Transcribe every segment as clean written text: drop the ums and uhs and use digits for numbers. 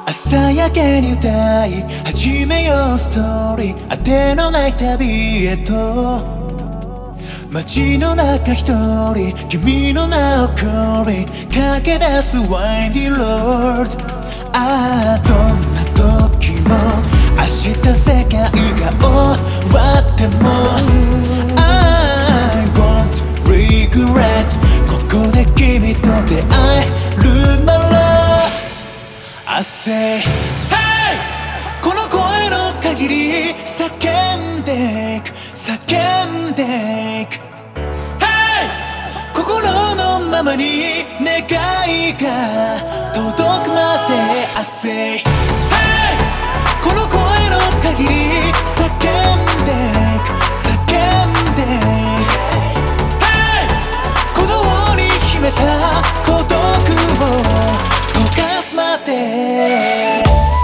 朝焼けに歌い始めようストーリー、当てのない旅へと。街の中一人君の名をコリ駆け出すワインディーロード。ああどんな時も明日世界が終わっても I won't regret ここで君と出会えるなら I say Hey この声の限り叫んでいく叫んでいく Hey 心のままに願いが届くまで I say Hey この声の限り叫んでいく叫んでいく Hey 鼓動に秘めた孤独を溶かすまで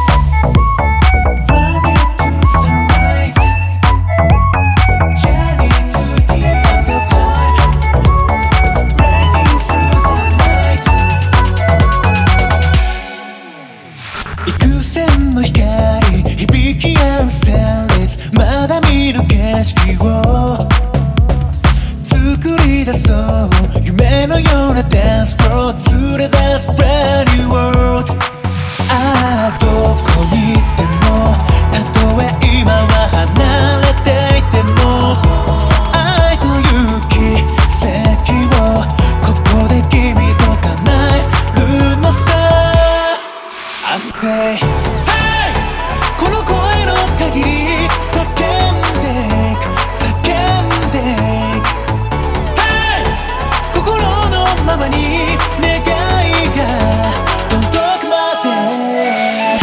幾千の光響き合う旋律まだ見ぬ景色を作り出そう夢のようなダンスフロー連れ出す Brand new world ああどこにいてもたとえ今は離れていても愛という奇跡をここで君と叶えるのさI say Hey この声の限り叫んでいく叫んでいく Hey 心のままに願いが届くまで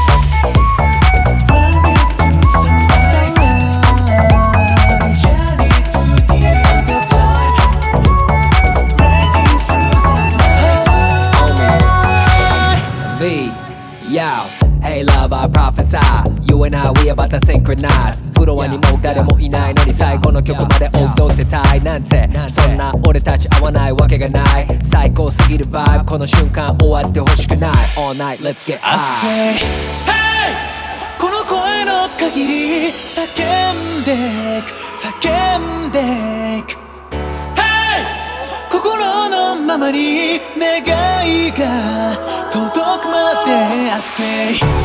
From you to sunrise Journey to the end of time Breaking through the night V Yo, hey lover, prophesy You and I, we about to synchronize フロアにもう誰もいないのに最後の曲まで踊ってたいなんてそんな俺たち合わないわけがない最高すぎるバイブこの瞬間終わってほしくない All night, let's get I high say Hey この声の限り叫んでいく叫んでいく Hey 心のままに願いが届くまで I say